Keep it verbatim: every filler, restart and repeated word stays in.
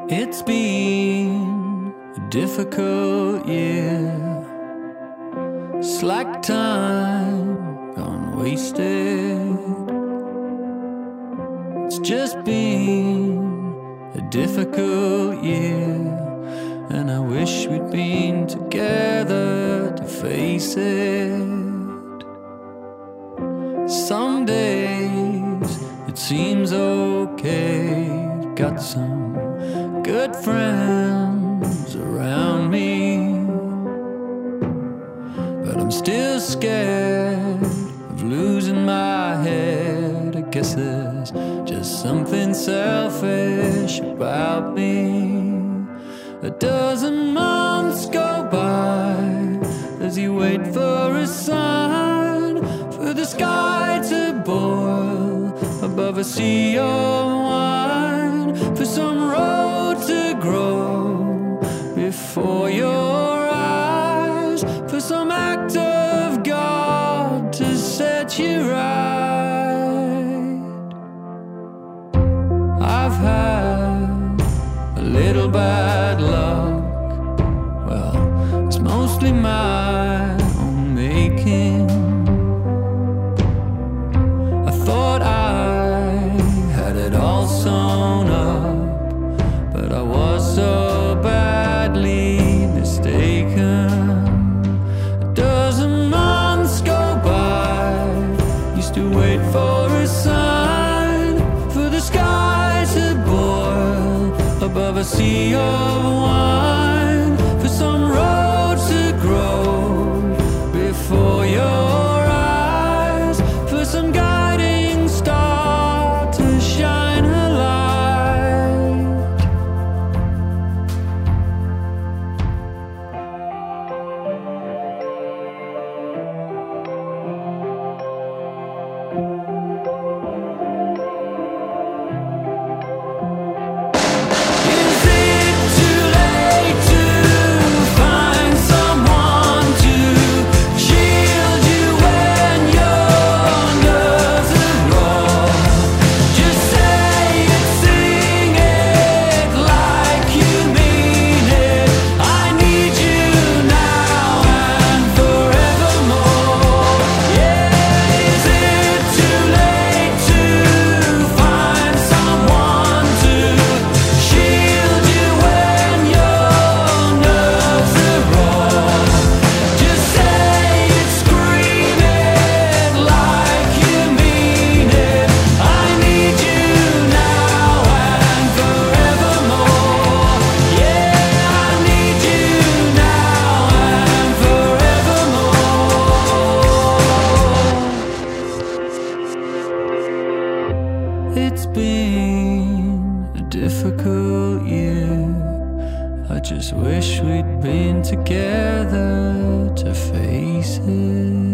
It's been a difficult year, slack time gone wasted. It's just been a difficult year, and I wish we'd been together to face it. Some days it seems okay, got some good friends around me, but I'm still scared of losing my head. I guess there's just something selfish about me. A dozen months go by as you wait for a sign, for the sky to boil above a sea of wine, for some road to grow before your eyes, for some act of God to set you right. I've had a little bad luck, well, it's mostly my own making. I thought I had it all sewn up, but I was so badly mistaken. A dozen months go by, used to wait for a sign, for the sky to boil above a sea of wine, for some road to grow before your eyes, for some guiding star to shine a light. Is it too late to find someone to shield you when your nerves are raw? Just say it, sing it like you mean it. I need you now and forevermore. Yeah, is it too late to find someone to shield you when your nerves are raw? Just say it, scream it like you mean it. I need you now and forevermore. Yeah, I need you now and forevermore. It's been a difficult year, I just wish we'd been together to face it.